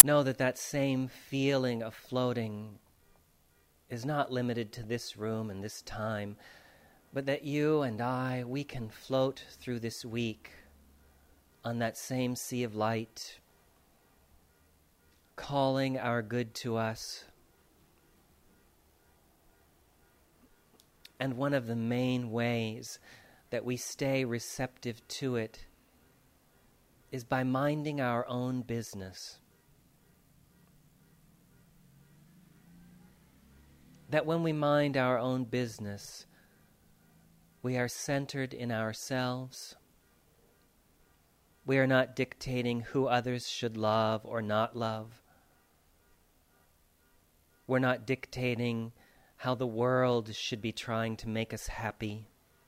Know that that same feeling of floating is not limited to this room and this time, but that you and I, we can float through this week on that same sea of light, calling our good to us. And one of the main ways that we stay receptive to it is by minding our own business. That when we mind our own business, we are centered in ourselves. We are not dictating who others should love or not love. We're not dictating how the world should be trying to make us happy.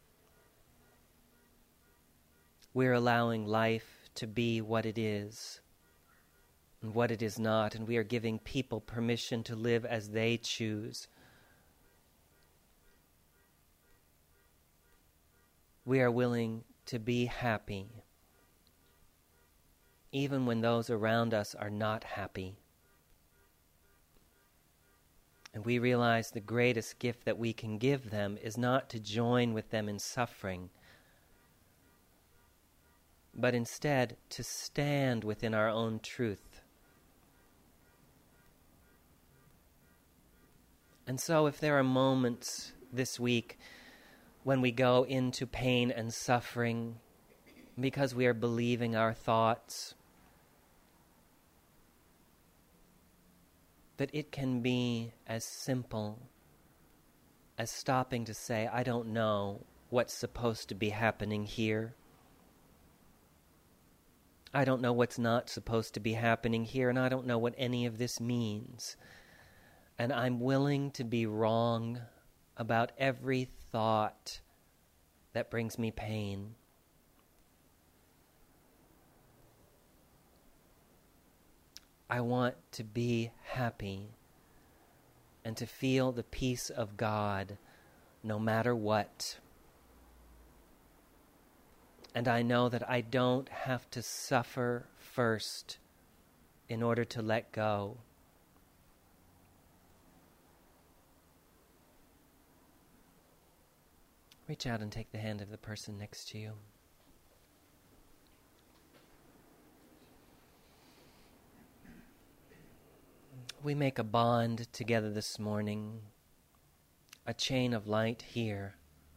We're allowing life to be what it is and what it is not, and we are giving people permission to live as they choose. We are willing to be happy, even when those around us are not happy. And we realize the greatest gift that we can give them is not to join with them in suffering, but instead to stand within our own truth. And so if there are moments this week when we go into pain and suffering because we are believing our thoughts, that it can be as simple as stopping to say, I don't know what's supposed to be happening here. I don't know what's not supposed to be happening here, and I don't know what any of this means. And I'm willing to be wrong about every thought that brings me pain. I want to be happy and to feel the peace of God no matter what. And I know that I don't have to suffer first in order to let go. Reach out and take the hand of the person next to you. We make a bond together this morning, a chain of light here.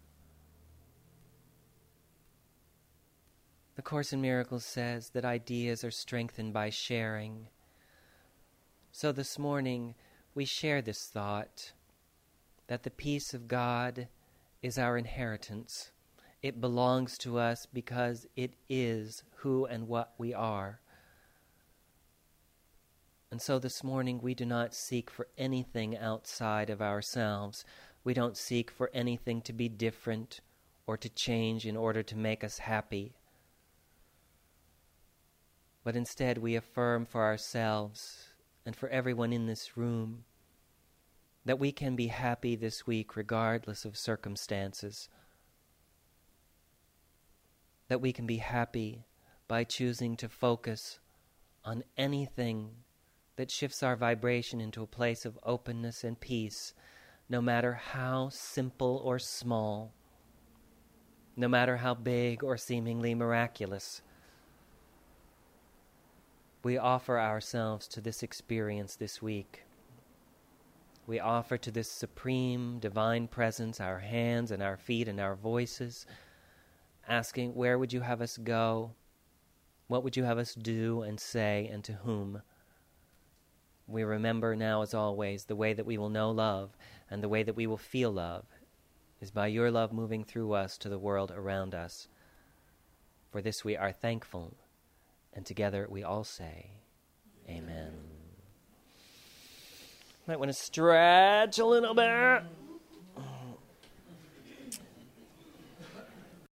The Course in Miracles says that ideas are strengthened by sharing. So this morning we share this thought that the peace of God is our inheritance. It belongs to us because it is who and what we are. And so this morning we do not seek for anything outside of ourselves. We don't seek for anything to be different or to change in order to make us happy. But instead we affirm for ourselves and for everyone in this room that we can be happy this week regardless of circumstances. That we can be happy by choosing to focus on anything that shifts our vibration into a place of openness and peace, no matter how simple or small, no matter how big or seemingly miraculous. We offer ourselves to this experience this week. We offer to this supreme divine presence our hands and our feet and our voices, asking, where would you have us go? What would you have us do and say, and to whom? We remember now, as always, the way that we will know love and the way that we will feel love is by your love moving through us to the world around us. For this we are thankful, and together we all say, Amen. Might want to stretch a little bit.